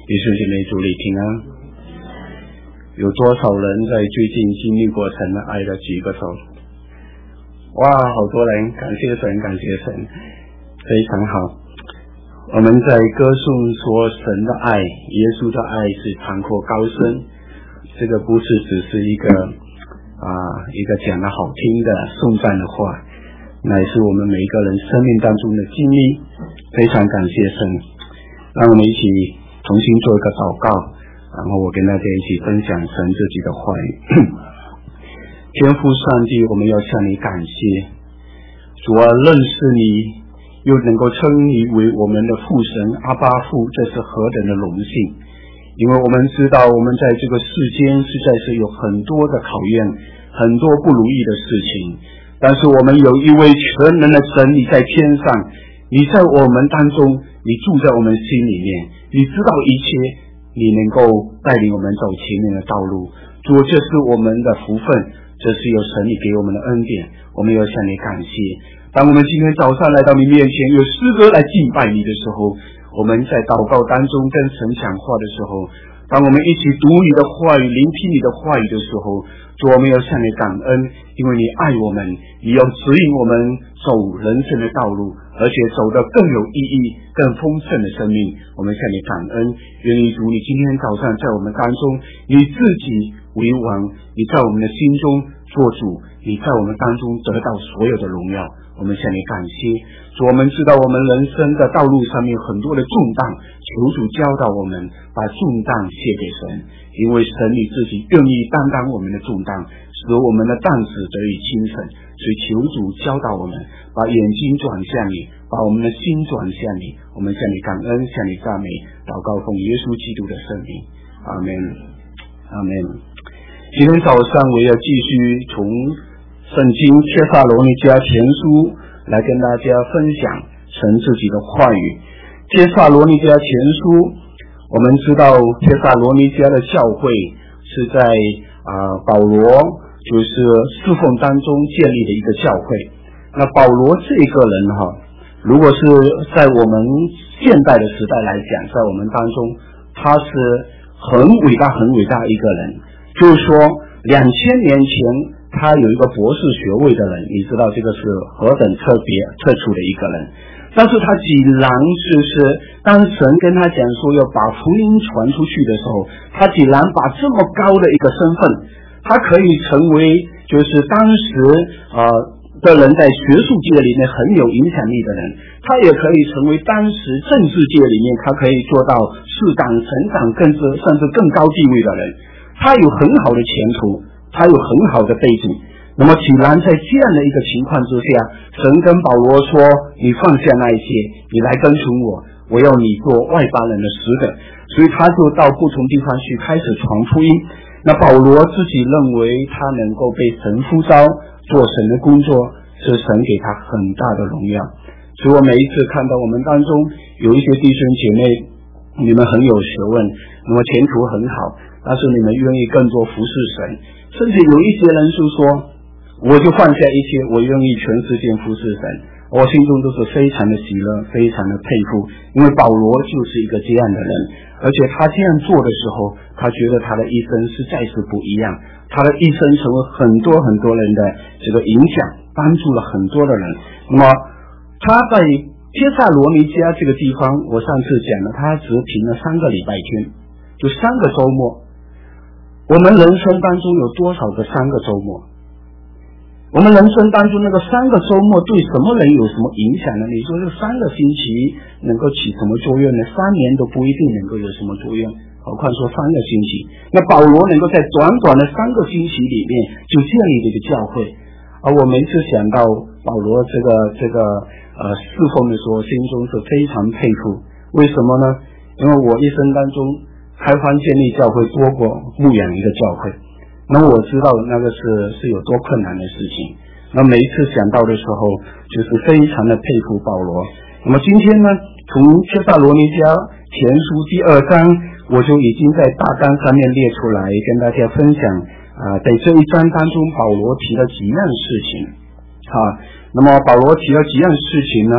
弟兄姐妹，主你平安。有多少人在最近经历过神的爱的举个手？哇，好多人，感谢神，感谢神，非常好。我们在歌颂说神的爱，耶稣的爱是长阔高深，这个不是只是一个讲得好听的颂赞的话，乃是我们每一个人生命当中的经历。非常感谢神，让我们一起重新做一个祷告，然后我跟大家一起分享神自己的话语。天父上帝，我们要向你感谢，主啊，认识你又能够称你为我们的父神阿爸父，这是何等的荣幸！因为我们知道我们在这个世间实在是有很多的考验，很多不如意的事情，但是我们有一位全能的神，你在天上，你在我们当中，你住在我们心里面，你知道一切，你能够带领我们走前面的道路。主，这是我们的福分，这是有神你给我们的恩典，我们要向你感谢。当我们今天早上来到你面前，有诗歌来敬拜你的时候，我们在祷告当中跟神讲话的时候，当我们一起读你的话语，聆听你的话语的时候，主，我们要向你感恩，因为你爱我们，你要指引我们走人生的道路，而且走得更有意义、更丰盛的生命。我们向你感恩，愿意主你今天早上在我们当中，你自己为王，你在我们的心中做主，你在我们当中得到所有的荣耀。我们向你感谢，主，我们知道我们人生的道路上面很多的重担，求主教导我们把重担卸给神，因为神你自己愿意担当我们的重担，使我们的担子得以轻省。所以求主教导我们，把眼睛转向你，把我们的心转向你。我们向你感恩，向你赞美，祷告奉耶稣基督的圣名，阿们，阿们。今天早上我要继续从圣经帖撒罗尼迦前书来跟大家分享神自己的话语。帖撒罗尼迦前书，我们知道帖撒罗尼迦的教会是在保罗就是侍奉当中建立的一个教会。那保罗这个人如果是在我们现代的时代来讲，在我们当中他是很伟大很伟大一个人，就是说2000年前他有一个博士学位的人，你知道这个是何等特殊的一个人。但是他既然当神跟他讲说要把福音传出去的时候，他既然把这么高的一个身份，他可以成为就是当时的人在学术界里面很有影响力的人，他也可以成为当时政治界里面他可以做到市长、省长甚至更高地位的人，他有很好的前途，他有很好的背景。那么既然在这样的一个情况之下，神跟保罗说，你放下那一些，你来跟从我，我要你做外邦人的使者。所以他就到不同地方去开始传福音。那保罗自己认为他能够被神呼召做神的工作，是神给他很大的荣耀。所以我每一次看到我们当中有一些弟兄姐妹，你们很有学问，那么前途很好，但是你们愿意更多服侍神，甚至有一些人是说，我就放下一切，我愿意全世界服侍神。我心中都是非常的喜乐，非常的佩服，因为保罗就是一个这样的人，而且他这样做的时候，他觉得他的一生实在是不一样，他的一生成为很多很多人的这个影响，帮助了很多的人。那么他在帖撒罗尼迦这个地方，我上次讲了，他只停了3个礼拜天，就3个周末。我们人生当中有多少个3个周末？我们人生当中那个3个周末对什么人有什么影响呢？你说这3个星期能够起什么作用呢？3年都不一定能够有什么作用，何况说3个星期。那保罗能够在短短的3个星期里面就建立这个教会，而我每次想到保罗这个侍奉的时候，心中是非常佩服。为什么呢？因为我一生当中开荒建立教会多过牧养一个教会，那我知道那个是有多困难的事情。那每一次想到的时候，就是非常的佩服保罗。那么今天呢，从帖撒罗尼迦前书第2章，我就已经在大纲上面列出来跟大家分享在这一章当中保罗提了几样事情那么保罗提了几样事情呢，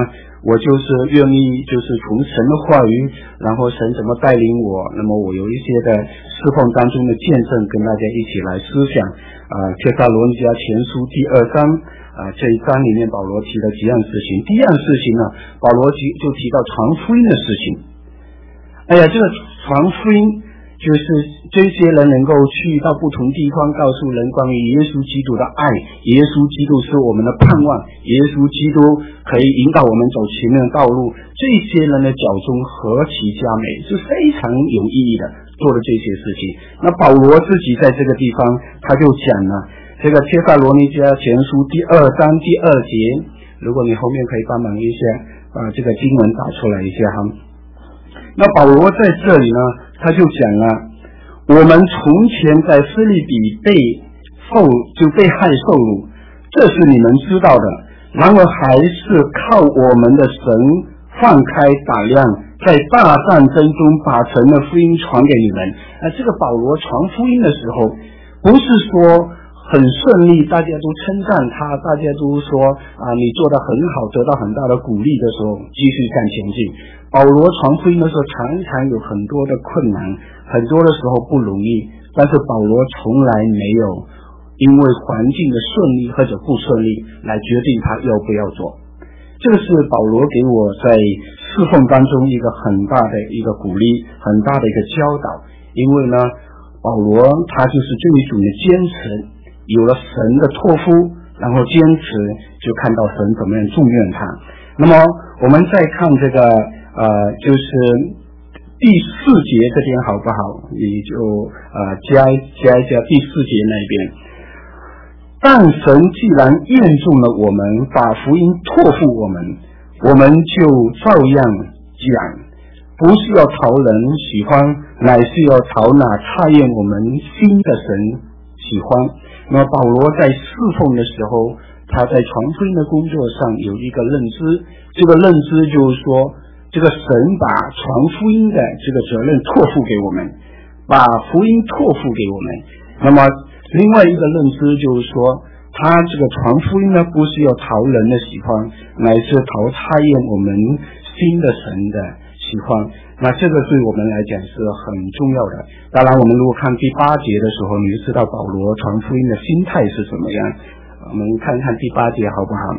我就是愿意就是从神的话语，然后神怎么带领我，那么我有一些的侍奉当中的见证跟大家一起来思想帖撒罗尼迦前书第2章这一章里面保罗提了几样事情。第一样事情呢，保罗就提到传福音的事情。这个传福音就是这些人能够去到不同地方告诉人关于耶稣基督的爱，耶稣基督是我们的盼望，耶稣基督可以引导我们走前面的道路，这些人的脚中何其佳美，是非常有意义的做的这些事情。那保罗自己在这个地方他就讲了这个帖撒罗尼迦前书第2章第2节，如果你后面可以帮忙一下把这个经文打出来一下哈。那保罗在这里呢，他就讲了，我们从前在腓立比被害受辱，这是你们知道的，然而还是靠我们的神放开胆量，在大战争中把神的福音传给你们。这个保罗传福音的时候，不是说很顺利，大家都称赞他，大家都说你做得很好，得到很大的鼓励的时候，继续向前进。保罗传福音的时候，常常有很多的困难，很多的时候不容易，但是保罗从来没有因为环境的顺利或者不顺利来决定他要不要做。这个是保罗给我在侍奉当中一个很大的一个鼓励，很大的一个教导。因为呢，保罗他就是这一种的坚持，有了神的托付，然后坚持就看到神怎么样重用他。那么我们再看这个就是第4节这边好不好？你就加一加第4节那边。但神既然验中了我们，把福音托付我们就照样讲，不是要讨人喜欢，乃是要讨那察验我们心的神喜欢。那么保罗在侍奉的时候，他在传福音的工作上有一个认知，这个认知就是说，这个神把传福音的这个责任托付给我们，把福音托付给我们。那么另外一个认知就是说，他这个传福音呢，不是要讨人的喜欢，乃是讨察验我们心的神的喜欢。那这个对我们来讲是很重要的。当然我们如果看第8节的时候，你就知道保罗传福音的心态是怎么样。我们看看第8节好不好？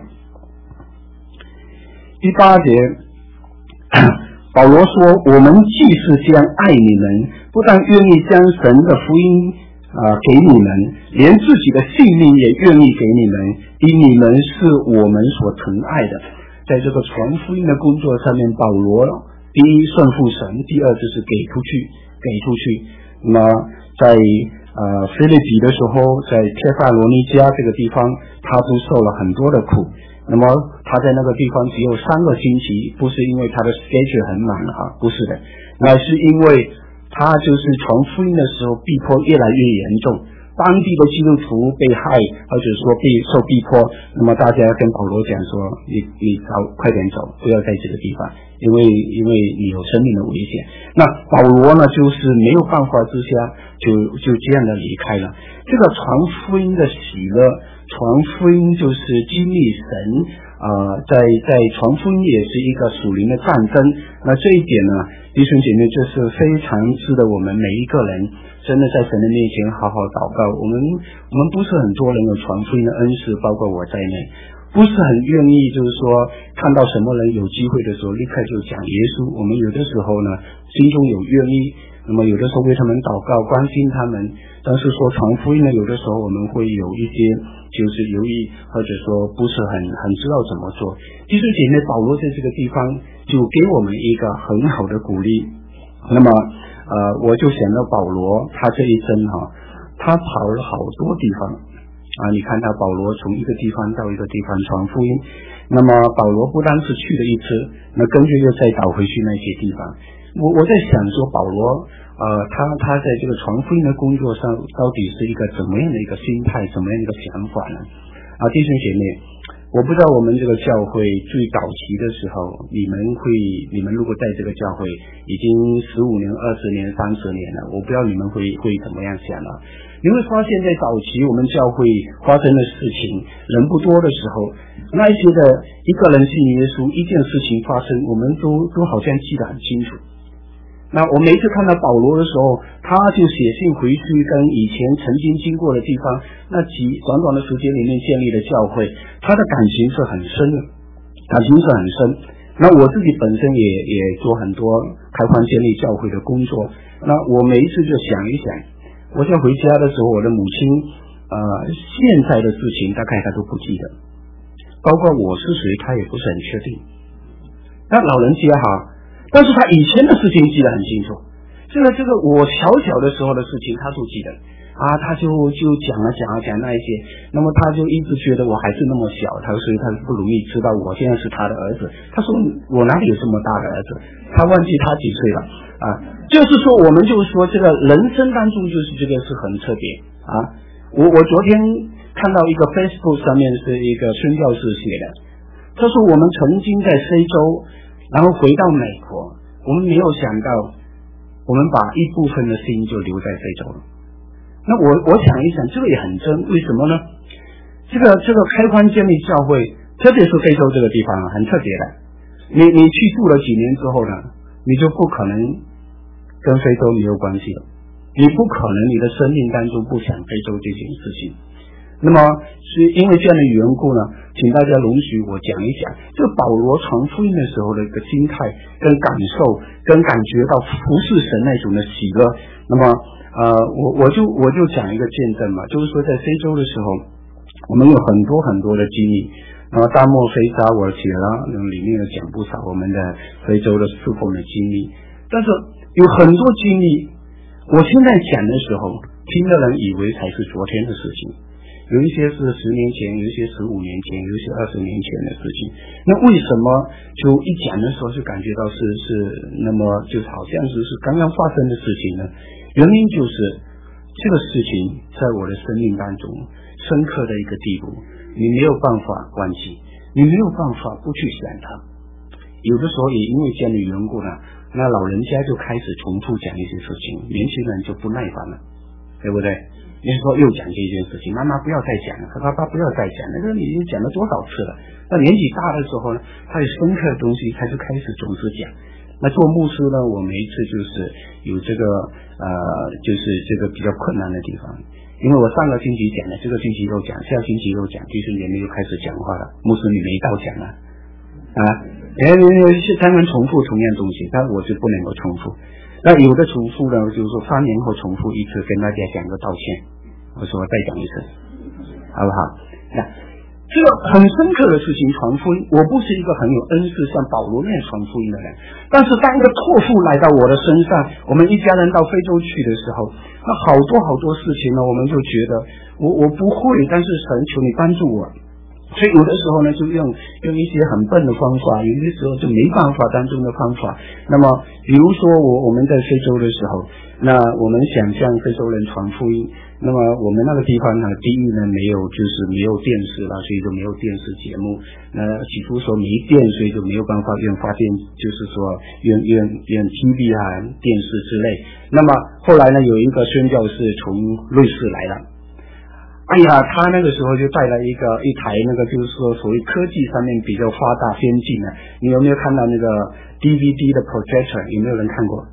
第8节保罗说，我们既是将爱你们，不但愿意将神的福音给你们，连自己的性命也愿意给你们，因你们是我们所疼爱的。在这个传福音的工作上面，保罗第一顺服神，第二就是给出去。那么在腓立比的时候，在帖撒罗尼迦这个地方，他都受了很多的苦。那么他在那个地方只有3个星期，不是因为他的 schedule 很满不是的，乃是因为他就是传福音的时候逼迫越来越严重，当地的基督徒被害或者说受逼迫，那么大家跟保罗讲说，你快点走，不要在这个地方，因为你有生命的危险。那保罗呢，就是没有办法之下就这样的离开了。这个传福音的喜乐，传福音就是经历神在传福音也是一个属灵的战争。那这一点呢，弟兄姐妹，这是非常值得我们每一个人真的在神的面前好好祷告。我们不是很多人有传福音的恩赐，包括我在内，不是很愿意就是说看到什么人有机会的时候立刻就讲耶稣。我们有的时候呢心中有愿意，那么有的时候为他们祷告关心他们，但是说传福音呢，有的时候我们会有一些就是犹豫，或者说不是很知道怎么做。弟兄姐妹，保罗在这个地方就给我们一个很好的鼓励。那么我就想到保罗他这一生他跑了好多地方你看他保罗从一个地方到一个地方传福音，那么保罗不单是去了一次，那跟着又再倒回去那些地方。我在想说保罗他在这个传福音的工作上到底是一个怎么样的一个心态，怎么样的一个想法呢？弟兄姐妹， 我不知道我们这个教会最早期的时候，你们如果在这个教会已经15年、20年、30年了，我不知道你们会怎么样想了。你会发现在早期我们教会发生的事情，人不多的时候，那一些的一个人信耶稣，一件事情发生，我们都好像记得很清楚。那我每一次看到保罗的时候，他就写信回去跟以前曾经经过的地方，那短短的时间里面建立的教会，他的感情是很深的，感情是很深。那我自己本身也做很多开荒建立教会的工作，那我每一次就想一想，我在回家的时候，我的母亲现在的事情大概他都不记得，包括我是谁他也不是很确定。那老人家哈，但是他以前的事情记得很清楚，这个我小的时候的事情他都记得啊，他就讲那一些，那么他就一直觉得我还是那么小，所以他不容易知道我现在是他的儿子。他说我哪里有这么大的儿子？他忘记他几岁了啊？就是说我们就是说这个人生当中就是这个是很特别啊。我昨天看到一个 Facebook 上面是一个宣教士写的，他说我们曾经在非洲，然后回到美国，我们没有想到我们把一部分的心就留在非洲了。那我想一想，这个也很真，为什么呢？这个开荒建立教会，特别是非洲这个地方很特别的。你去住了几年之后呢，你就不可能跟非洲没有关系了，你不可能你的生命当中不想非洲这件事情。那么是因为这样的缘故呢，请大家容许我讲一讲这个保罗传福音的时候的一个心态跟感受，跟感觉到服侍神那种的喜乐。那么我就讲一个见证嘛，就是说在非洲的时候，我们有很多的经历。大漠非沙我写了，里面有讲不少我们的非洲的侍奉的经历。但是有很多经历，我现在讲的时候，听的人以为才是昨天的事情。有一些是10年前，有一些15年前，有一些20年前的事情。那为什么就一讲的时候就感觉到是那么就好像是刚刚发生的事情呢？原因就是这个事情在我的生命当中深刻的一个地步，你没有办法忘记，你没有办法不去想它。有的时候也因为这样的缘故呢，那老人家就开始重复讲一些事情，年轻人就不耐烦了，对不对？你说又讲这件事情，妈妈不要再讲了，爸爸不要再讲了，这你已经讲了多少次了？那年纪大的时候呢，他有深刻的东西，他就开始总是讲。那做牧师呢，我每一次就是有这个就是这个比较困难的地方，因为我上个星期讲了，这个星期又讲，下星期又讲，第4年又开始讲话了，牧师你没到讲了啊，当然重复同样东西，但我是不能够重复。那有的重复呢，就是说3年后重复一次，跟大家讲个道歉，我说我再讲一次，好不好？那这个很深刻的事情传福音，我不是一个很有恩赐像保罗那样传福音的人，但是当一个托付来到我的身上，我们一家人到非洲去的时候，那好多事情呢，我们就觉得我不会，但是神求你帮助我。所以有的时候呢，就用一些很笨的方法，有的时候就没办法当中的方法。那么比如说我们在非洲的时候，那我们想向非洲人传福音，那么我们那个地方呢，第一呢没有电视了，所以就没有电视节目。那起初说没电，所以就没有办法用发电，就是说用 TV 啊电视之类。那么后来呢，有一个宣教士从瑞士来了。哎呀，他那个时候就带来一台那个就是说所谓科技上面比较发达先进的，你有没有看到那个 DVD 的 projector？ 有没有人看过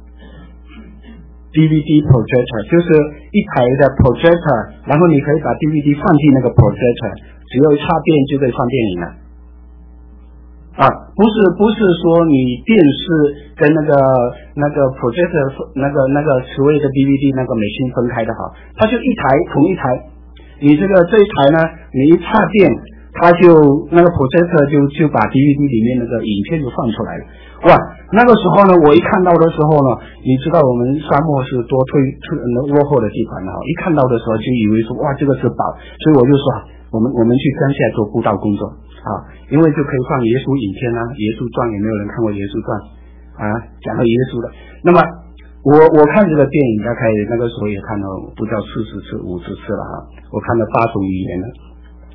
DVD projector？ 就是一台的 projector， 然后你可以把 DVD 放进那个 projector， 只要插电就可以放电影了。啊，不是说你电视跟那个 projector 那个所谓的 DVD 那个美心分开的好，它就同一台。你这一台呢，你一插电，它就那个 projector 就把 DVD 里面那个影片就放出来了。哇，那个时候呢，我一看到的时候呢，你知道我们沙漠是多落后的地方呢，一看到的时候就以为说哇这个是宝，所以我就说我们去乡下做布道工作啊，因为就可以放耶稣影片啊，耶稣传，有没有人看过耶稣传啊？讲到耶稣的，那么。我看这个电影大概那个时候也看了不知道40次50次了哈，我看了8种语言了。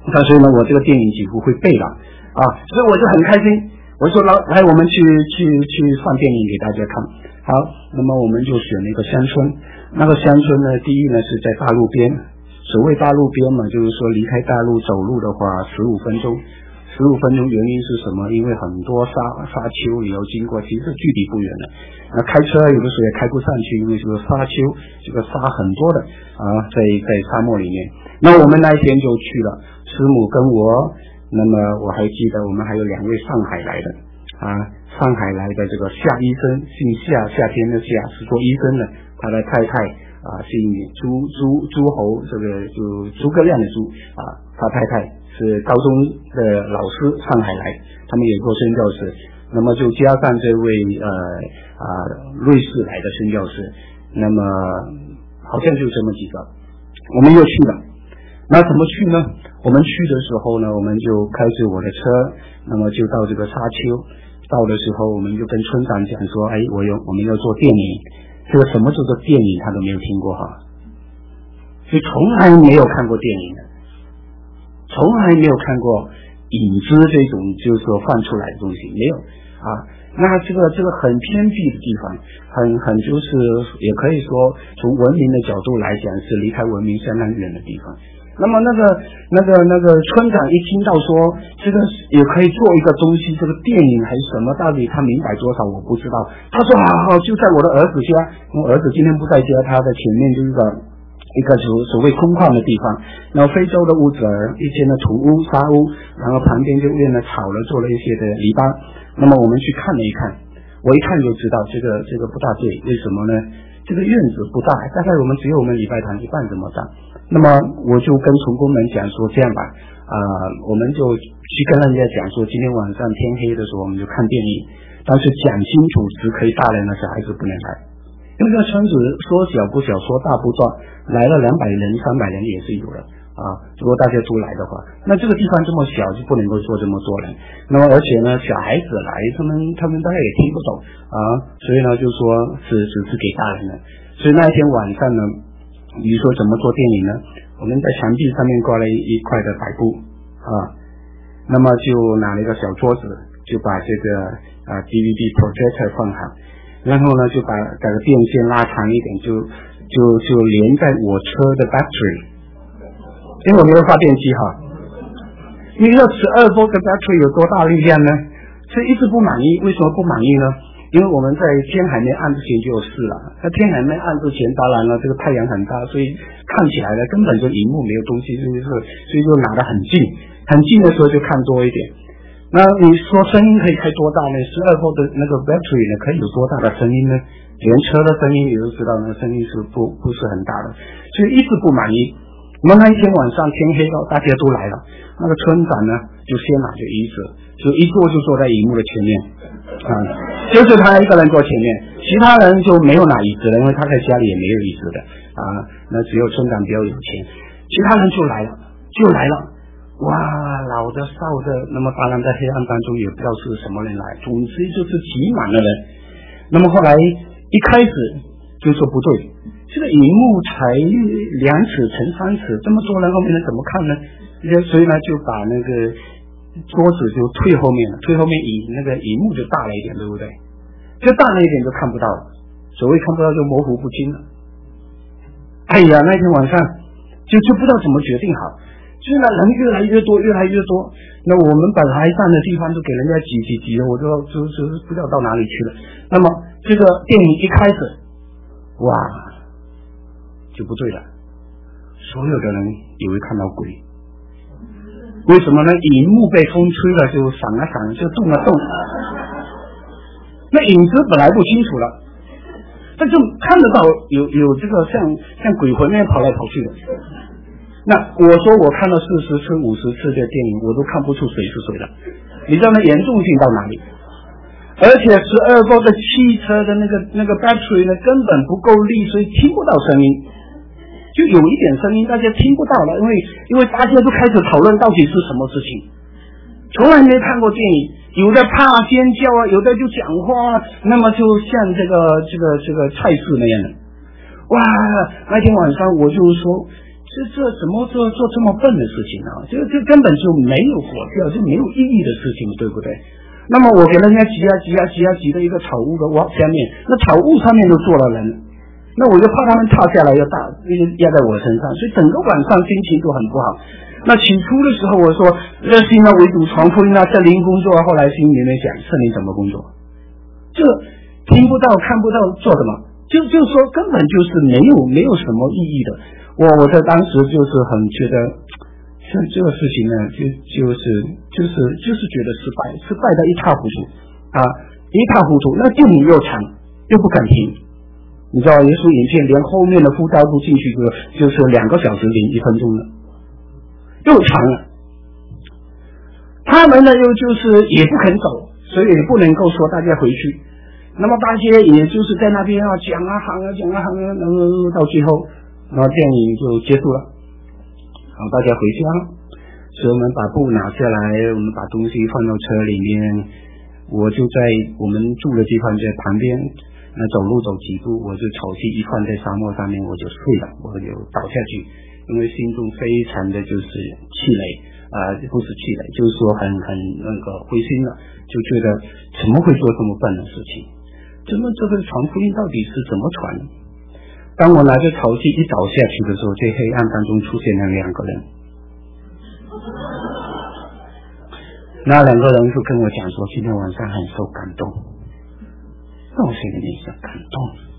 所以呢，我这个电影几乎会背了啊，所以我就很开心。我说来，我们去放电影给大家看。好，那么我们就选了一个乡村。那个乡村呢，第一呢是在大路边。所谓大路边嘛，就是说离开大路走路的话15分钟。15分钟原因是什么？因为很多沙丘也要经过，其实距离不远的。那开车有的时候也开不上去，因为这个沙丘，这个沙很多的啊，在沙漠里面。那我们那一天就去了，师母跟我。那么我还记得我们还有2位上海来的上海来的这个夏医生，姓夏，夏天的夏，是做医生的，他的太太姓朱侯，这个就诸葛亮的朱他太太是高中的老师，上海来，他们也做宣教士，那么就加上这位瑞士来的宣教士，那么好像就这么几个，我们又去了。那怎么去呢？我们去的时候呢，我们就开着我的车，那么就到这个沙丘。到的时候，我们就跟村长讲说，我们要做电影。这个什么叫做电影，他都没有听过哈，就从来没有看过电影的，从来没有看过影子这种就是说放出来的东西，没有那这个很偏僻的地方，很就是也可以说从文明的角度来讲是离开文明相当远的地方。那么那个村长一听到说这个也可以做一个东西，这个电影还是什么，到底他明白多少我不知道。他说好，就在我的儿子家，我儿子今天不在家，他的前面就是一个所谓空旷的地方，然后非洲的屋子一间的土屋沙屋，然后旁边就用了草了做了一些的篱笆。那么我们去看了一看，我一看就知道这个不大对，为什么呢？这个院子不大，大概我们只有我们礼拜堂一半这么大。那么我就跟从工们讲说，这样吧，我们就去跟人家讲说，今天晚上天黑的时候我们就看电影，但是讲清楚只可以大人的，小孩子不能来。因为这个村子说小不小，说大不大，来了200人、300人也是有的如果大家都来的话，那这个地方这么小就不能够坐这么多人。那么而且呢，小孩子来，他们大概也听不懂所以呢就说只是给大人的。所以那一天晚上呢，比如说怎么做电影呢？我们在墙壁上面挂了一块的白布那么就拿了一个小桌子，就把这个DVD projector 放好，然后呢就把电线拉长一点，就连在我车的 battery， 因为我没有发电机你知道12 volt 的 battery 有多大力量呢？所以一直不满意。为什么不满意呢？因为我们在天还没暗之前就有事了，在天还没暗之前，当然了，这个太阳很大，所以看起来呢根本就荧幕没有东西，所以就拿得很近，很近的时候就看多一点。那你说声音可以开多大呢？12 volt 的那个 battery 呢可以有多大的声音呢？连车的声音你都知道，那声音是不是很大的，所以一直不满意。我们那一天晚上天黑了，大家都来了，那个村长呢就先拿着椅子，就一坐就坐在荧幕的前面就是他一个人坐前面，其他人就没有拿椅子了，因为他在家里也没有椅子的那只有村长比较有钱，其他人就来了，哇，老的少的，那么当然在黑暗当中也不知道是什么人来，总之就是挤满了人。那么后来一开始就说不对，这个荧幕才2尺乘3尺，这么多人后面能怎么看呢？所以呢就把那个桌子就退后面了，退后面那个荧幕就大了一点，对不对？就大了一点就看不到了，所谓看不到就模糊不清了。哎呀，那天晚上就不知道怎么决定好，就是人越来越多，那我们本来站的地方都给人家挤了，我就不知道到哪里去了。那么这个电影一开始，哇，就不对了，所有的人以为看到鬼。为什么呢？荧幕被风吹了，就闪了闪，就动了动。那影子本来不清楚了，但就看得到有这个像鬼魂那样跑来跑去的。那我说我看了40次、50次的电影，我都看不出谁是谁了。你知道那严重性到哪里？而且12volt的汽车的那个 battery 呢，根本不够力，所以听不到声音。就有一点声音大家听不到了，因为大家都开始讨论到底是什么事情，从来没看过电影，有的怕尖叫有的就讲话那么就像这个菜市那样的。哇，那天晚上我就说， 这怎么做这么笨的事情呢？这根本就没有果效，就没有意义的事情，对不对？那么我给人家挤到一个草屋的下面，那草屋上面都坐了人，那我就怕他们塌下来压在我身上，所以整个晚上心情都很不好。那起初的时候我说热心啊，唯独传福音啊，圣灵工作啊，后来心里面想圣灵怎么工作？这听不到看不到做什么？就是说根本就是没有什么意义的。我在当时就是很觉得这个事情呢，就是觉得失败的一塌糊涂啊，一塌糊涂。那电影又长又不敢停，你知道耶稣影片连后面的副道都进去就是2个小时01分钟了，又长了。他们呢又就是也不肯走，所以也不能够说大家回去。那么大家也就是在那边讲啊喊啊，到最后，然后电影就结束了，好，大家回家了。所以我们把布拿下来，我们把东西放到车里面，我就在我们住的地方在旁边，那走路走几步，我就草席一放在沙漠上面，我就睡了，我就倒下去，因为心中非常的就是气馁不是气馁，就是说很那个灰心了，就觉得怎么会做这么笨的事情？这个传福音到底是怎么传？当我拿着草席一倒下去的时候，在黑暗当中出现了2个人，那2个人就跟我讲说，今天晚上很受感动。那我心里面想，感动？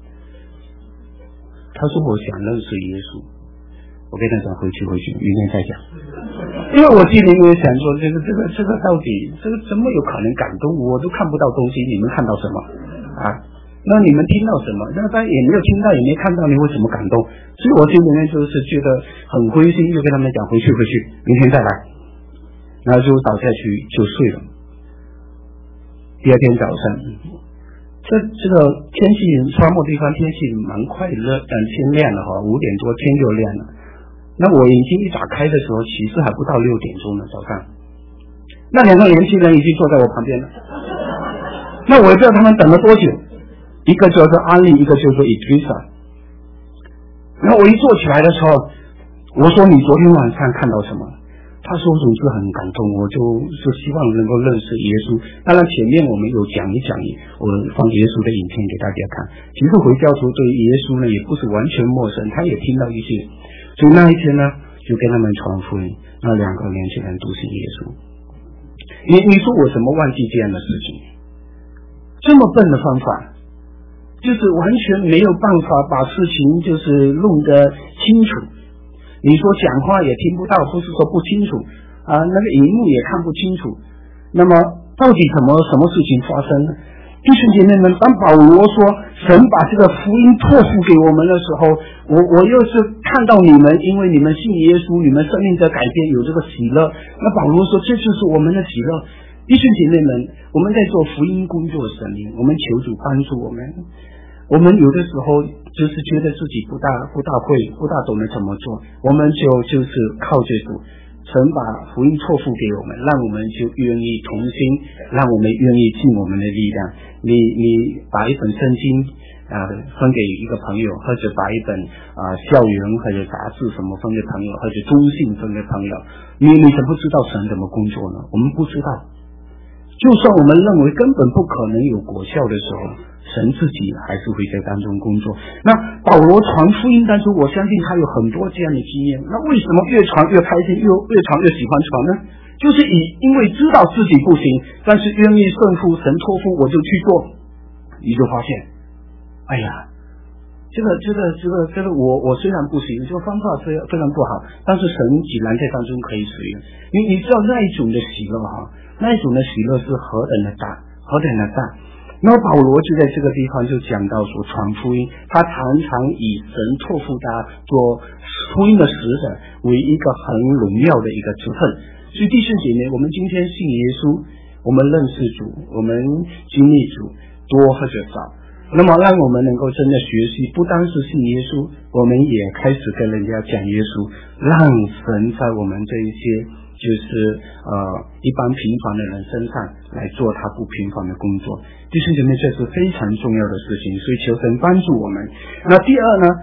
他说我想认识耶稣。我跟他讲回去，明天再讲。因为我心里面想说，这个到底这个怎么有可能感动？我都看不到东西，你们看到什么啊？那你们听到什么？那他也没有听到，也没看到，你会怎么感动？所以我心里面就是觉得很灰心，就跟他们讲回去，明天再来。然后就倒下去就睡了。第二天早上，这个天气沙漠地方天气蛮快热，天亮了5点多天就亮了。那我眼睛一打开的时候，其实还不到6点钟呢，早上。那2个年轻人已经坐在我旁边了。那我也不知道他们等了多久，一个叫做安利，一个叫做伊迪莎。然后我一坐起来的时候，我说你昨天晚上看到什么？他说总是很感动，我就是希望能够认识耶稣。当然前面我们有讲一我放耶稣的影片给大家看。其实回教徒对耶稣呢也不是完全陌生，他也听到一些。所以那一天呢，就跟他们传福音，那2个年轻人都是耶稣。你说我怎么忘记这样的事情？这么笨的方法，就是完全没有办法把事情就是弄得清楚。你说讲话也听不到，不是说不清楚那个荧幕也看不清楚。那么到底什么事情发生呢？弟兄姐妹们，当保罗说神把这个福音托付给我们的时候，我又是看到你们，因为你们信耶稣，你们生命的改变有这个喜乐。那保罗说这就是我们的喜乐。弟兄姐妹们，我们在做福音工作的神灵，我们求主帮助我们。我们有的时候就是觉得自己不大会，不大懂得怎么做，我们就是靠着主，神把福音托付给我们，让我们就愿意同心，让我们愿意尽我们的力量。你把一本圣经分给一个朋友，或者把一本校园或者杂志什么分给朋友，或者中信分给朋友，你怎么知道神怎么工作呢？我们不知道。就算我们认为根本不可能有果效的时候，神自己还是会在当中工作。那保罗传福音当中，我相信他有很多这样的经验。那为什么越传越开心，越传越喜欢传呢？就是因为知道自己不行，但是愿意顺服神托付，我就去做。你就发现，哎呀，这个我虽然不行，这个方法非常不好，但是神既然在当中可以使用。你知道那一种的喜乐那一种的喜乐是何等的大。那么保罗就在这个地方就讲到说，传福音他常常以神托付他做福音的使者为一个很荣耀的一个职分。所以弟兄姐妹，我们今天信耶稣，我们认识主，我们经历主多或者少，那么让我们能够真的学习，不单是信耶稣，我们也开始跟人家讲耶稣，让神在我们这一些就是一般平凡的人身上来做他不平凡的工作。弟兄姐妹，这是非常重要的事情，所以求神帮助我们。那第二呢，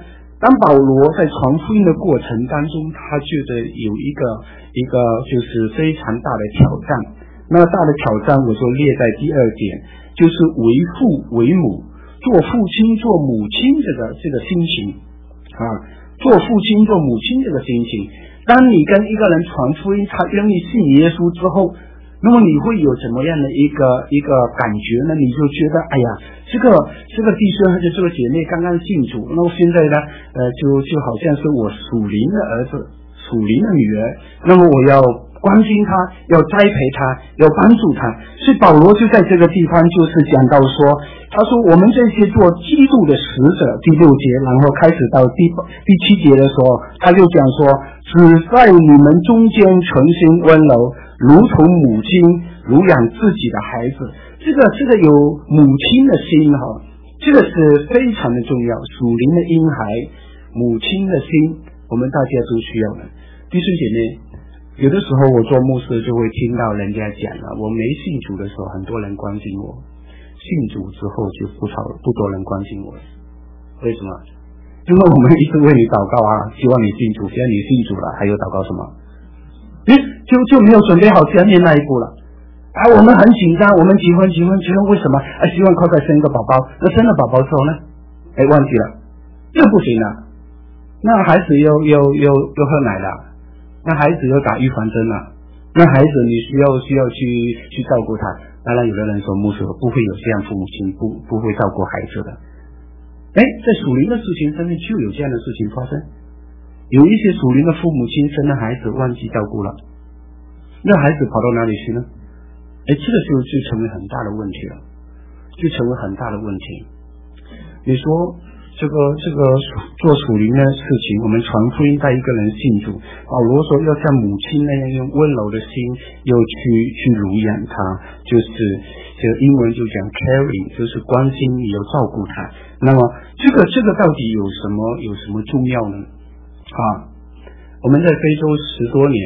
当保罗在传福音的过程当中，他觉得有一个就是非常大的挑战。那大的挑战我就列在第2点，就是为父为母，做父亲做母亲这个心情啊，做父亲做母亲这个心情。当你跟一个人传福音，他愿意信耶稣之后，那么你会有怎么样的一个感觉呢？你就觉得，哎呀，这个弟兄或者这个姐妹刚刚信主，那么现在呢，就好像是我属灵的儿子、属灵的女儿，那么我要关心他，要栽培他，要帮助他。所以保罗就在这个地方就是讲到说，他说我们这些做基督的使者，第6节，然后开始到第7节的时候，他就讲说，只在你们中间存心温柔，如同母亲乳养自己的孩子。这个有母亲的心哈，这个是非常的重要。属灵的婴孩，母亲的心，我们大家都需要的。弟兄姐妹，有的时候我做牧师就会听到人家讲了，我没信主的时候很多人关心我，信主之后就不多人关心我了。为什么？因为我们一直为你祷告啊，希望你信主，现在你信主了，还有祷告什么？就没有准备好下面那一步了啊！我们很紧张，我们结婚为什么？希望快生一个宝宝。那生了宝宝之后呢？忘记了，这不行了。那孩子又喝奶了，那孩子又打预防针了，那孩子你需要去照顾他。当然，有的人说牧师不会有这样父母亲不会照顾孩子的。在属灵的事情上面就有这样的事情发生。有一些属灵的父母亲生了孩子忘记照顾了，那孩子跑到哪里去呢？这个就成为很大的问题了，就成为很大的问题。你说这个做属灵的事情，我们传福音带一个人信主，保罗说要像母亲那样用温柔的心，又去乳养他，就是这个英文就讲 caring， 就是关心你，要照顾他。那么这个到底有什么重要呢？我们在非洲10多年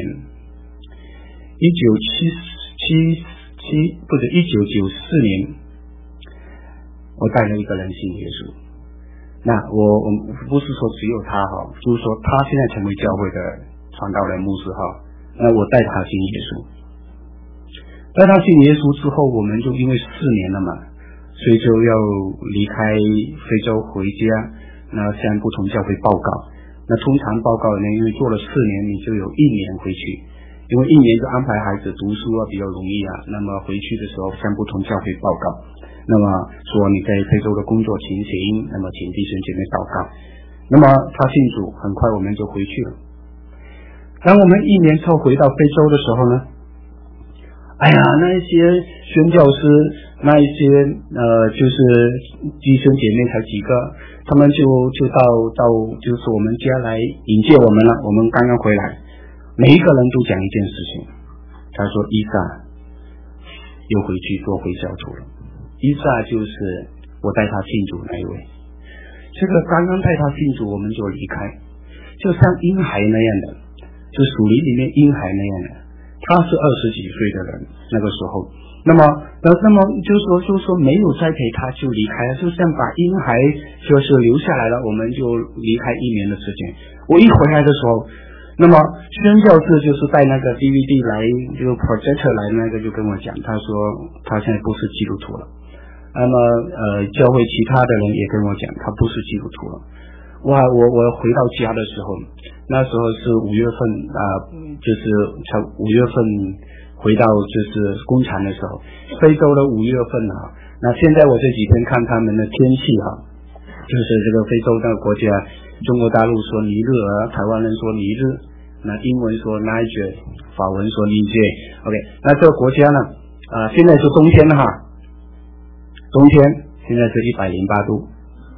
，1994年，我带了一个人信耶稣。那我不是说只有他就是说他现在成为教会的传道人牧师那我带他信耶稣。带他信耶稣之后，我们就因为4年了嘛，所以就要离开非洲回家，那向不同教会报告。那通常报告呢，因为做了4年，你就有1年回去，因为1年就安排孩子读书比较容易那么回去的时候向不同教会报告，那么说你在非洲的工作情形，那么请弟兄姐妹祷告。那么他信主，很快我们就回去了。当我们1年之后回到非洲的时候呢，那一些宣教师，那一些就是弟兄姐妹才几个，他们就到就是我们家来迎接我们了。我们刚刚回来，每一个人都讲一件事情，他说伊萨又回去做回教徒了。伊萨就是我带他信主那一位，这个刚刚带他信主我们就离开，就像婴孩那样的，就属灵里面婴孩那样的。他是20几岁的人，那个时候，那么就是说没有栽培他就离开了，就像把婴孩就是留下来了，我们就离开1年的时间。我一回来的时候，那么宣教士就是带那个 DVD 来，就 projector 来，那个就跟我讲，他说他现在不是基督徒了。那么教会其他的人也跟我讲，他不是基督徒了。我回到家的时候，那时候是5月份就是才5月份回到就是工厂的时候，非洲的5月份那现在我这几天看他们的天气就是这个非洲那个国家，中国大陆说尼日尔，台湾人说尼日，那英文说 Niger， 法文说 Niger。OK， 那这个国家呢现在是冬天冬天现在是108度。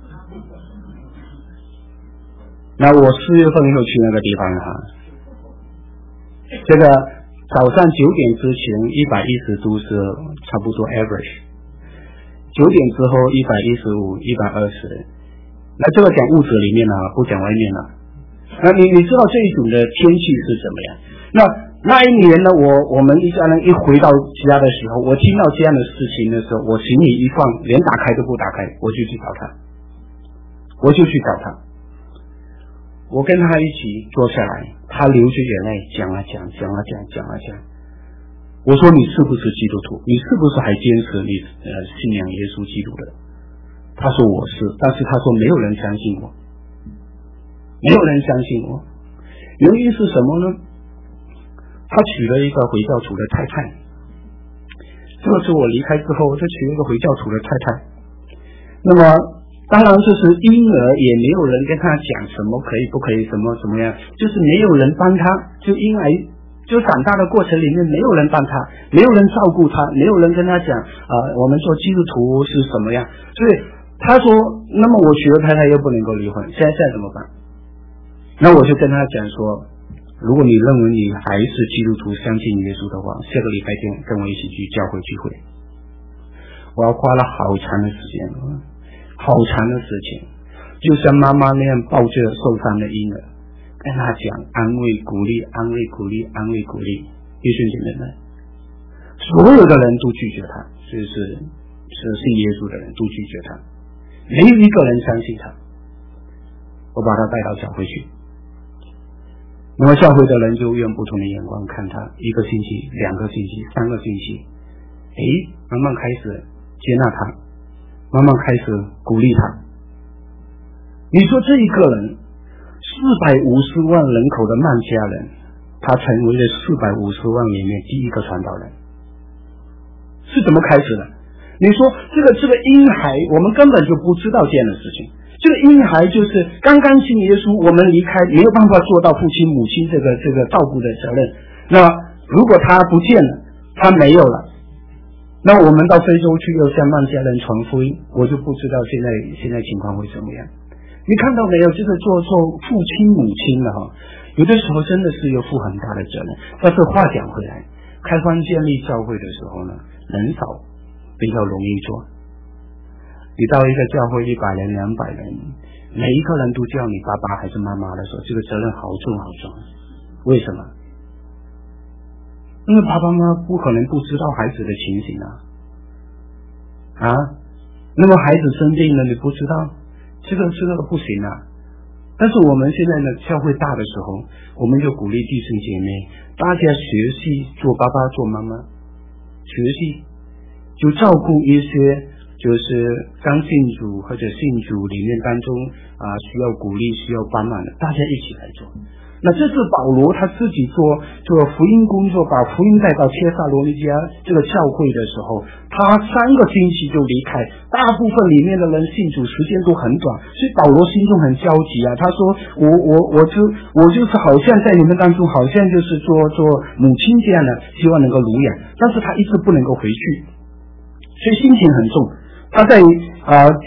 那我4月份又去那个地方这个早上9点之前110度是差不多 average， 9点之后115、120。那这个讲屋子里面不讲外面了。那你知道这一种的天气是怎么样？那一年呢，我们一家人一回到家的时候，我听到这样的事情的时候，我行李一放，连打开都不打开，我就去找他。 我跟他一起坐下来，他流着眼泪讲啊讲。我说你是不是基督徒？你是不是还坚持你信仰耶稣基督的？他说我是，但是他说没有人相信我，没有人相信我。原因是什么呢？他娶了一个回教徒的太太。这个是我离开之后，他娶了一个回教徒的太太。那么当然这是婴儿，也没有人跟他讲什么可以不可以，什么怎么样，就是没有人帮他，就婴儿就长大的过程里面没有人帮他，没有人照顾他，没有人跟他讲我们做基督徒是什么样。所以他说，那么我娶了太太又不能够离婚，现在怎么办？那我就跟他讲说，如果你认为你还是基督徒，相信耶稣的话，下个礼拜天跟我一起去教会聚会。我要花了好长的时间，就像妈妈那样抱着受伤的婴儿，跟他讲安慰鼓励。弟兄姐妹们，所有的人都拒绝他，就是信耶稣的人都拒绝他，没有一个人相信他。我把他带到教会去，那么教会的人就用不同的眼光看他，一个星期、2个星期、3个星期，慢慢开始接纳他，慢慢开始鼓励他。你说这一个人450万人口的曼加人，他成为了450万里面第一个传道人，是怎么开始的？你说这个婴孩，我们根本就不知道这样的事情。这个婴孩就是刚刚信耶稣，我们离开没有办法做到父亲母亲这个照顾的责任。那如果他不见了，他没有了，那我们到非洲去又向曼加人传福音，我就不知道现在情况会怎么样。你看到没有？这个做父亲母亲的有的时候真的是要负很大的责任。但是话讲回来，开荒建立教会的时候呢，人少比较容易做。你到一个教会100人200人，每一个人都叫你爸爸还是妈妈的时候，这个责任好重。为什么？因为爸爸妈妈不可能不知道孩子的情形那么孩子生病了你不知道，这个不行但是我们现在呢，教会大的时候，我们就鼓励弟兄姐妹，大家学习做爸爸做妈妈，学习就照顾一些就是刚信主或者信主里面当中需要鼓励需要帮忙的，大家一起来做。那这是保罗他自己做福音工作，把福音带到帖撒罗尼迦这个教会的时候，他3个星期就离开，大部分里面的人信主时间都很短，所以保罗心中很焦急他说我就是好像在你们当中好像就是做母亲这样的，希望能够乳养，但是他一直不能够回去，所以心情很重。他在第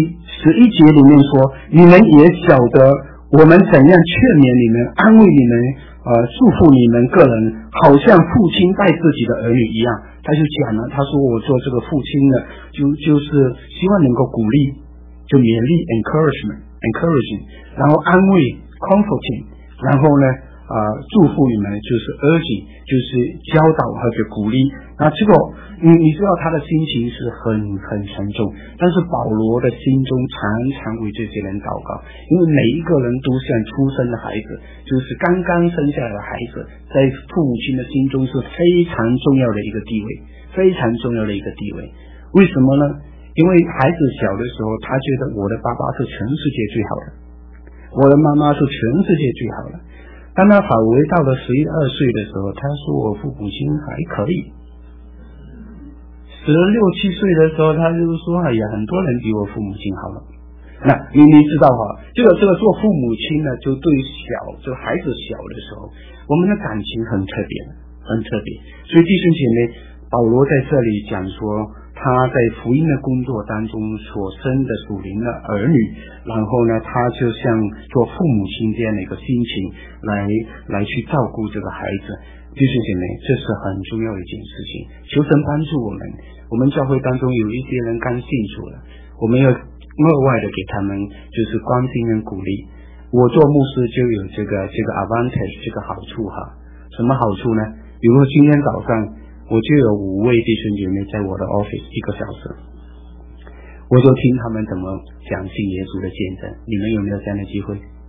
11节里面说，你们也晓得我们怎样劝勉你们，安慰你们，祝福你们个人，好像父亲待自己的儿女一样。他就讲了，他说我做这个父亲呢，就是希望能够鼓励，就勉励 encouraging， 然后安慰 comforting， 然后呢祝福你们就是 urging， 就是教导或者鼓励。那这个你知道他的心情是很沉重，但是保罗的心中常常为这些人祷告，因为每一个人都像出生的孩子，就是刚刚生下来的孩子，在父母亲的心中是非常重要的一个地位，非常重要的一个地位。为什么呢？因为孩子小的时候，他觉得我的爸爸是全世界最好的，我的妈妈是全世界最好的。当他反为到了11、12岁的时候，他说我父母亲还可以。16、17岁的时候，他就是说哎呀，很多人比我父母亲好了。那你知道这个做父母亲呢，就对就孩子小的时候，我们的感情很特别。所以弟兄姐妹，保罗在这里讲说，他在福音的工作当中所生的属灵的儿女，然后呢，他就像做父母亲这样的一个心情来去照顾这个孩子。弟兄姐妹，这是很重要的一件事情。求神帮助我们。我们教会当中有一些人刚信主了，我们要额外的给他们就是关心跟鼓励。我做牧师就有这个 advantage， 这个好处什么好处呢？比如说今天早上我就有5位弟兄姐妹在我的 office 1个小时，我就听他们怎么讲信耶稣的见证。你们有没有这样的机会？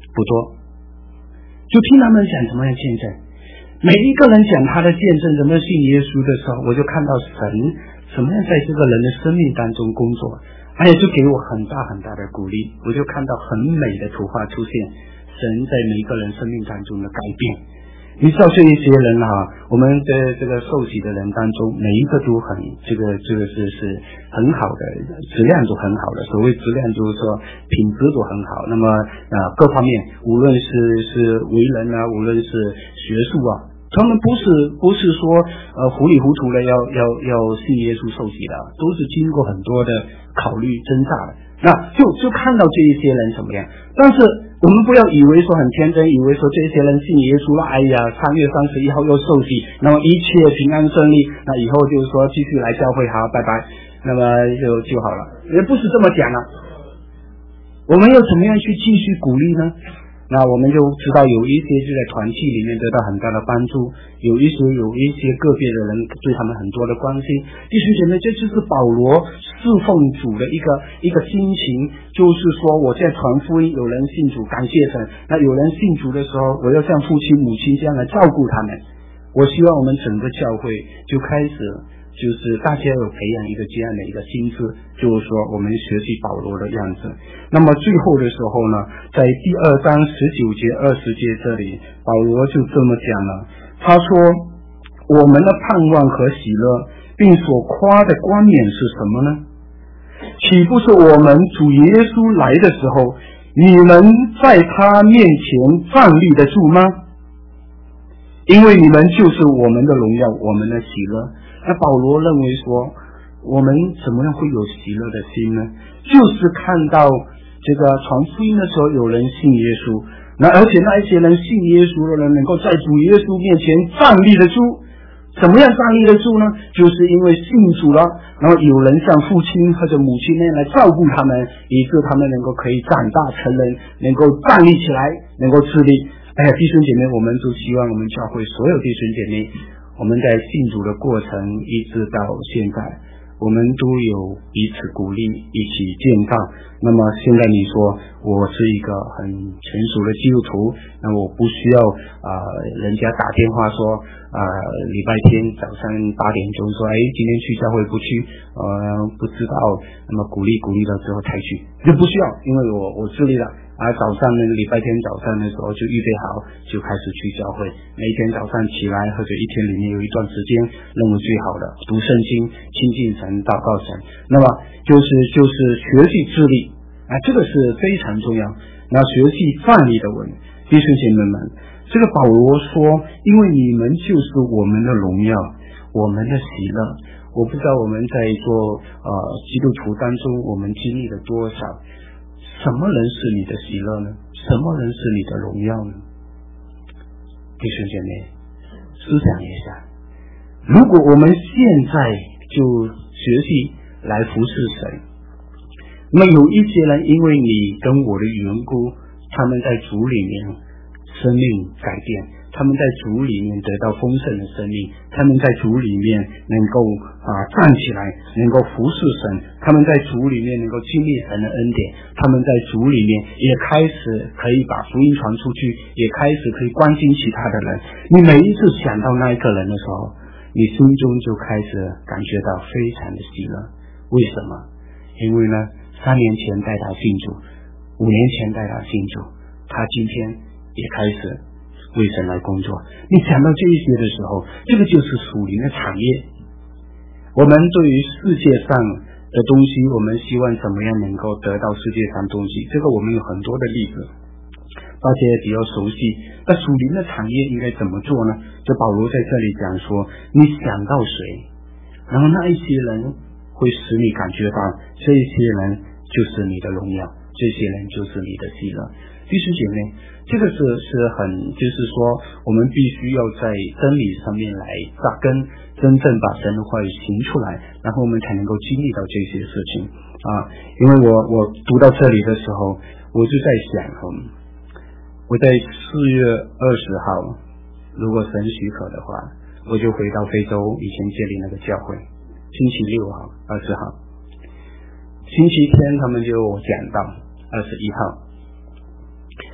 不多。就听他们讲怎么样见证，每一个人讲他的见证怎么信耶稣的时候，我就看到神怎么样在这个人的生命当中工作，而且就给我很大很大的鼓励。我就看到很美的图画出现，神在每一个人生命当中的改变。你知道这一些人我们的这个受洗的人当中，每一个都很这个是很好的，质量都很好的。所谓质量就是说品质都很好。那么各方面，无论是为人无论是学术他们不是说糊里糊涂的要信耶稣受洗的，都是经过很多的考虑挣扎的。那就看到这一些人怎么样，但是我们不要以为说很天真，以为说这些人信耶稣了，哎呀3月31号又受洗，那么一切平安顺利，那以后就是说继续来教会，好拜拜，那么就好了，也不是这么讲了。我们又怎么样去继续鼓励呢？那我们就知道有一些就在团契里面得到很大的帮助，有一些个别的人对他们很多的关心。弟兄姐妹，这就是保罗侍奉主的一个心情，就是说我在传福音，有人信主，感谢神；那有人信主的时候，我要像父亲母亲这样来照顾他们。我希望我们整个教会就开始就是大家有培养一个这样的一个心思，就是说我们学习保罗的样子。那么最后的时候呢，在第2章19节20节这里，保罗就这么讲了，他说我们的盼望和喜乐并所夸的冠冕是什么呢？岂不是我们主耶稣来的时候，你们在他面前站立得住吗？因为你们就是我们的荣耀，我们的喜乐。那保罗认为说，我们怎么样会有喜乐的心呢？就是看到这个传福音的时候有人信耶稣，而且那一些人信耶稣的人能够在主耶稣面前站立得住。怎么样站立得住呢？就是因为信主了，然后有人像父亲或者母亲那样来照顾他们，以致他们能够可以长大成人，能够站立起来，能够自立。弟兄姐妹，我们就希望我们教会所有弟兄姐妹，我们在信主的过程一直到现在，我们都有彼此鼓励，一起建造。那么现在你说我是一个很成熟的基督徒，那我不需要人家打电话说礼拜天早上8点钟说今天去教会不去不知道，那么鼓励了之后才去，就不需要，因为我自立了早上呢，礼拜天早上的时候就预备好，就开始去教会。每天早上起来或者一天里面有一段时间，认为最好的读圣经、亲近神、祷告神。那么就是学习自立这个是非常重要。那学习站立的稳，弟兄姐妹们，这个保罗说，因为你们就是我们的荣耀，我们的喜乐。我不知道我们在做基督徒当中，我们经历了多少。什么人是你的喜乐呢？什么人是你的荣耀呢？弟兄姐妹，思想一下，如果我们现在就学习来服侍神，那么有一些人因为你跟我的缘故，他们在主里面生命改变，他们在主里面得到丰盛的生命，他们在主里面能够站起来，能够服侍神，他们在主里面能够经历神的恩典，他们在主里面也开始可以把福音传出去，也开始可以关心其他的人。你每一次想到那一个人的时候，你心中就开始感觉到非常的喜乐。为什么？因为呢，3年前带他信主，5年前带他信主，他今天也开始为神来工作。你讲到这一些的时候，这个就是属灵的产业。我们对于世界上的东西，我们希望怎么样能够得到世界上东西，这个我们有很多的例子，大家也比较熟悉。那属灵的产业应该怎么做呢？就保罗在这里讲说，你想到谁，然后那一些人会使你感觉到这一些人就是你的荣耀，这些人就是你的喜乐。弟兄姐妹，这个是很，就是说我们必须要在真理上面来扎根，真正把神的话语行出来，然后我们才能够经历到这些事情因为我读到这里的时候，我就在想我在4月20号，如果神许可的话，我就回到非洲以前建立那个教会，星期6号、20号，星期天他们就讲到21号。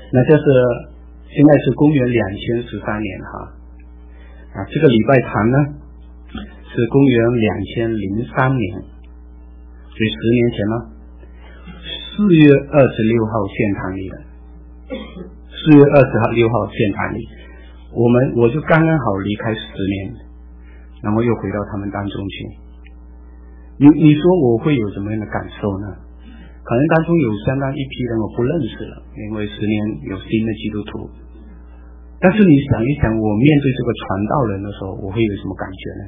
那这是现在是公元2013年这个礼拜堂呢是公元2003年，所以10年前呢，4月26号献堂里的，4月26号献堂里，我就刚刚好离开10年，然后又回到他们当中去。你说我会有什么样的感受呢？可能当中有相当一批人我不认识了，因为10年有新的基督徒。但是你想一想，我面对这个传道人的时候，我会有什么感觉呢？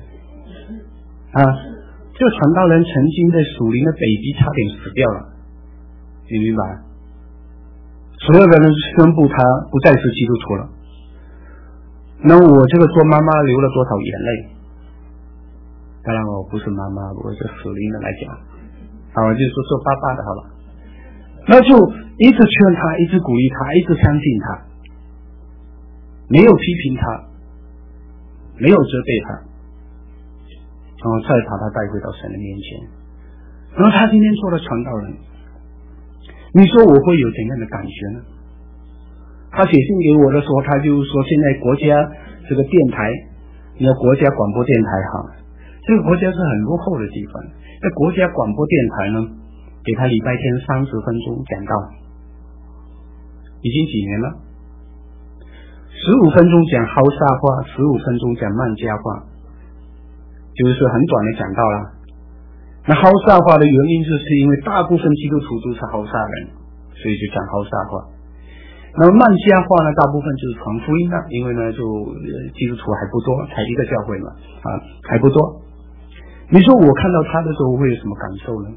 这个传道人曾经在属灵的北极差点死掉了，你明白？所有的人宣布他不再是基督徒了。那我这个做妈妈流了多少眼泪？当然我不是妈妈，我是属灵的来讲，我就说做爸爸的好了。那就一直劝他，一直鼓励他，一直相信他，没有批评他，没有责备他，然后再把他带回到神的面前。然后他今天做了传道人，你说我会有怎样的感觉呢？他写信给我的时候，他就说现在国家这个电台，国家广播电台这个国家是很落后的地方。那国家广播电台呢，给他礼拜天30分钟讲道，已经几年了。15分钟讲豪沙话，15分钟讲孟加话，就是很短的讲道了。那豪沙话的原因就是因为大部分基督徒都是豪沙人，所以就讲豪沙话。那么孟加话呢，大部分就是传福音的，因为呢就基督徒还不多，才一个教会嘛，还不多。你说我看到他的时候会有什么感受呢？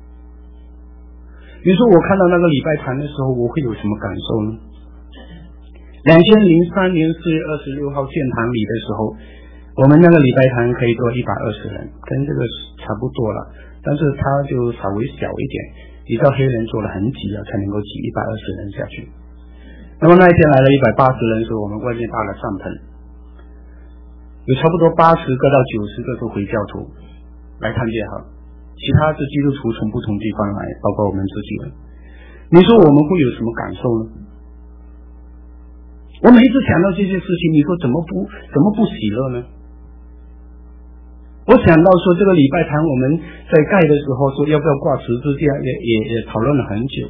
你说我看到那个礼拜堂的时候，我会有什么感受呢？2003年4月26号献堂礼的时候，我们那个礼拜堂可以坐120人，跟这个差不多了，但是它就稍微小一点，你知道黑人坐得很挤才能够挤120人下去。那么那一天来了180人的时候，我们外面搭了帐篷，有差不多80个到90个都回教徒来看见其他是基督徒从不同地方来，包括我们自己人。你说我们会有什么感受呢？我每一次想到这些事情，你说怎么不喜乐呢？我想到说这个礼拜堂我们在盖的时候说要不要挂十字架，也讨论了很久。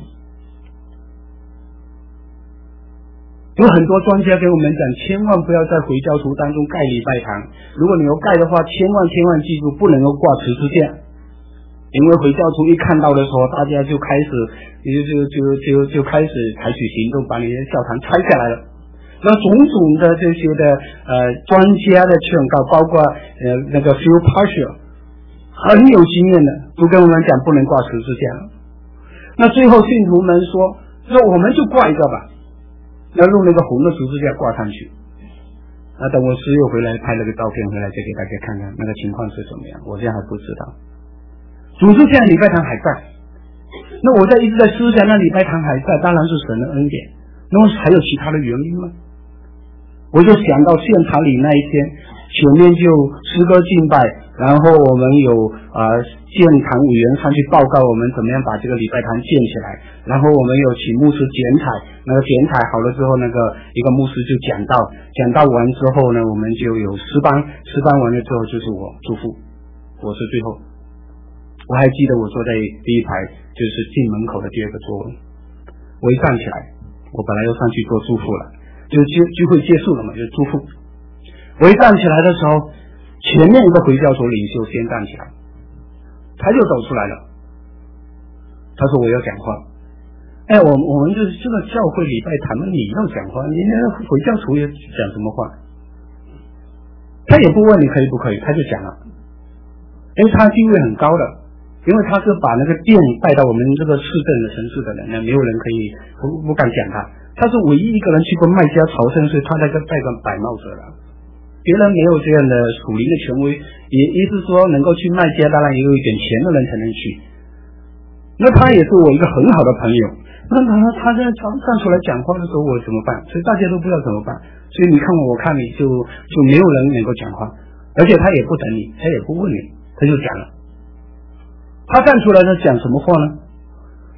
有很多专家给我们讲，千万不要在回教徒当中盖礼拜堂。如果你要盖的话，千万记住不能够挂十字架，因为回教徒一看到的时候，大家就开始就开始采取行动，把你的教堂拆下来了。那种种的这些的专家的劝告，包括那个 Phil Parshall 很有经验的，都跟我们讲不能挂十字架了。那最后信徒们说我们就挂一个吧。要用那个红的十字架挂上去。那等我师友回来拍了个照片回来，再给大家看看那个情况是怎么样。我现在还不知道。总之现在礼拜堂还在。那我一直在思想，那礼拜堂还在，当然是神的恩典。那么还有其他的原因吗？我就想到献堂礼那一天，前面就诗歌敬拜，然后我们有建堂委员上去报告我们怎么样把这个礼拜堂建起来，然后我们有请牧师剪彩，那个剪彩好了之后，那个一个牧师就讲道完之后呢，我们就有诗班完了之后就是我祝福，我是最后。我还记得我坐在第一排，就是进门口的第二个座位，我一站起来，我本来要上去做祝福了，就聚会结束了嘛，就祝福。我一站起来的时候，前面一个回教徒领袖先站起来，他就走出来了。他说我要讲话。我们就是这个教会礼拜堂，你要讲话，你那回教徒也讲什么话？他也不问你可以不可以，他就讲了。因为他地位很高的，因为他是把那个殿带到我们这个市镇的城市的人，没有人可以不敢讲他。他是唯一一个人去过麦加朝圣，所以他戴个白帽子的。别人没有这样的属灵的权威，也意思说能够去麦加，当然也有一点钱的人才能去。那他也是我一个很好的朋友。那他在站出来讲话的时候，我怎么办？所以大家都不知道怎么办。所以你看我看你就没有人能够讲话，而且他也不等你，他也不问你，他就讲了。他站出来他讲什么话呢？他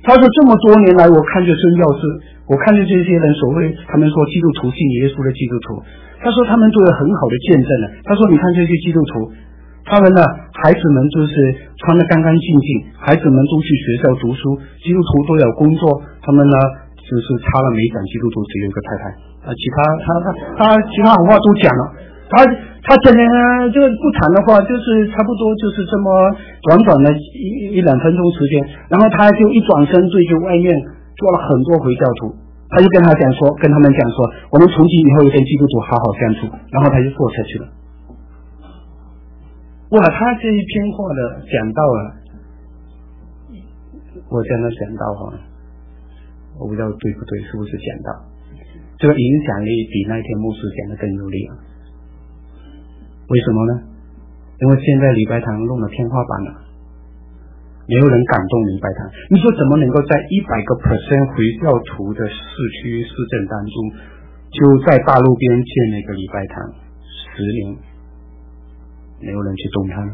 他说这么多年来，我看着宣教士，我看着这些人所谓他们说基督徒信耶稣的基督徒，他说他们都有很好的见证了。他说你看这些基督徒，他们呢孩子们就是穿得干干净净，孩子们都去学校读书，基督徒都有工作，他们呢就是差了没讲基督徒只有一个太太啊，其他话都讲了。他整天就不谈的话，就是差不多就是这么短的一两分钟时间，然后他就一转身对着外面做了很多回教徒，他就跟他们讲说，我们从今以后要跟基督徒好好相处，然后他就坐下去了。哇，他这一篇话的讲到了，我真的讲到我不知道对不对，是不是讲到这个影响力比那天牧师讲的更有力了。为什么呢？因为现在礼拜堂弄了天花板了，没有人敢动礼拜堂。你说怎么能够在100% 回教徒的市区市政当中，就在大路边建了一个礼拜堂10年，没有人去动它？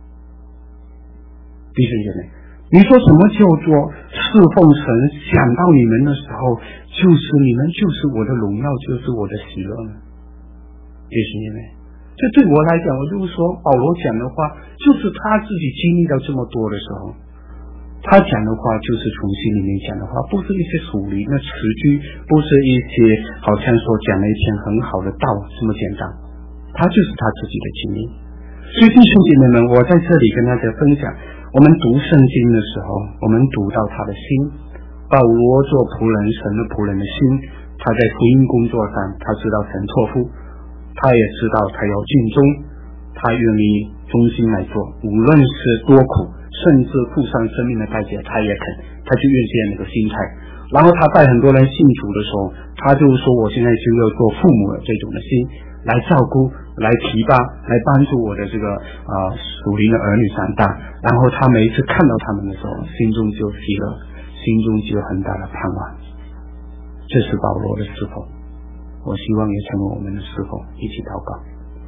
弟兄姐妹，你说什么叫做侍奉神？想到你们的时候，就是你们就是我的荣耀，就是我的喜乐呢？弟兄姐妹，这对我来讲，我就是说，保罗讲的话，就是他自己经历到这么多的时候，他讲的话就是从心里面讲的话，不是一些属灵的词句，不是一些好像说讲了一篇很好的道这么简单，他就是他自己的经历。所以弟兄姐妹们，我在这里跟大家分享，我们读圣经的时候，我们读到他的心，保罗做仆人，神的仆人的心，他在福音工作上，他知道神托付，他也知道他要尽忠，他愿意忠心来做，无论是多苦，甚至付上生命的代价，他也肯，他就愿意这样的一个心态。然后他带很多人信主的时候，他就说我现在就要做父母的这种的心，来照顾，来提拔，来帮助我的这个属灵的儿女长大。然后他每一次看到他们的时候，心中就喜乐，心中就有很大的盼望。这是保罗的侍奉，我希望也成为我们的侍奉，一起祷告。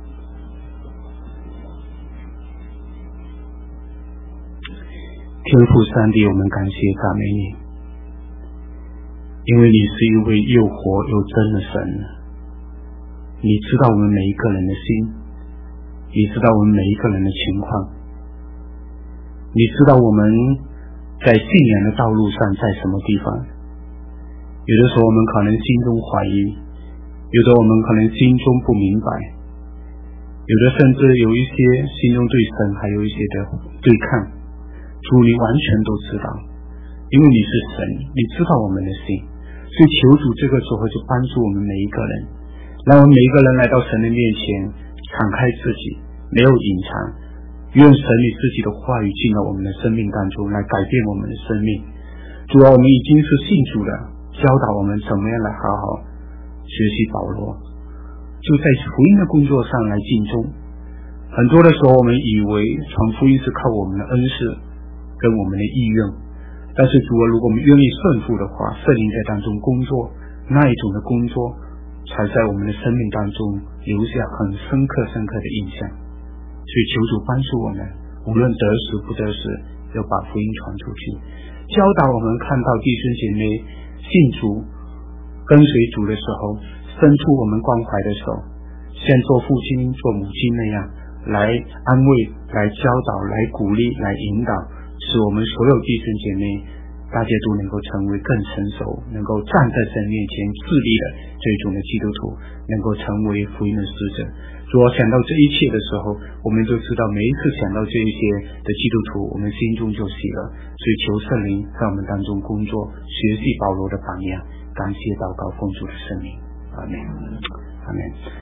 天父上帝，我们感谢赞美你，因为你是一位又活又真的神，你知道我们每一个人的心，你知道我们每一个人的情况，你知道我们在信仰的道路上在什么地方。有的时候我们可能心中怀疑，有的我们可能心中不明白，有的甚至有一些心中对神还有一些的对抗。主，你完全都知道，因为你是神，你知道我们的心，所以求主这个时候就帮助我们每一个人，让我们每一个人来到神的面前，敞开自己，没有隐藏，愿神你自己的话语进到我们的生命当中，来改变我们的生命。主啊，我们已经是信主了，教导我们怎么样来好好学习保罗，就在福音的工作上来尽忠。很多的时候我们以为传福音是靠我们的恩赐跟我们的意愿，但是主啊，如果我们愿意顺服的话，圣灵在当中工作，那一种的工作才在我们的生命当中留下很深刻的印象。所以求主帮助我们，无论得时不得时，要把福音传出去，教导我们看到弟兄姐妹信主跟随主的时候，伸出我们关怀的手，像做父亲做母亲那样来安慰，来教导，来鼓励，来引导，使我们所有弟兄姐妹大家都能够成为更成熟，能够站在神面前自立的这种的基督徒，能够成为福音的使者。主要想到这一切的时候，我们就知道每一次想到这一些的基督徒，我们心中就喜乐。所以求圣灵在我们当中工作，学习保罗的榜样，感谢祷告奉主的圣名，阿们，阿们。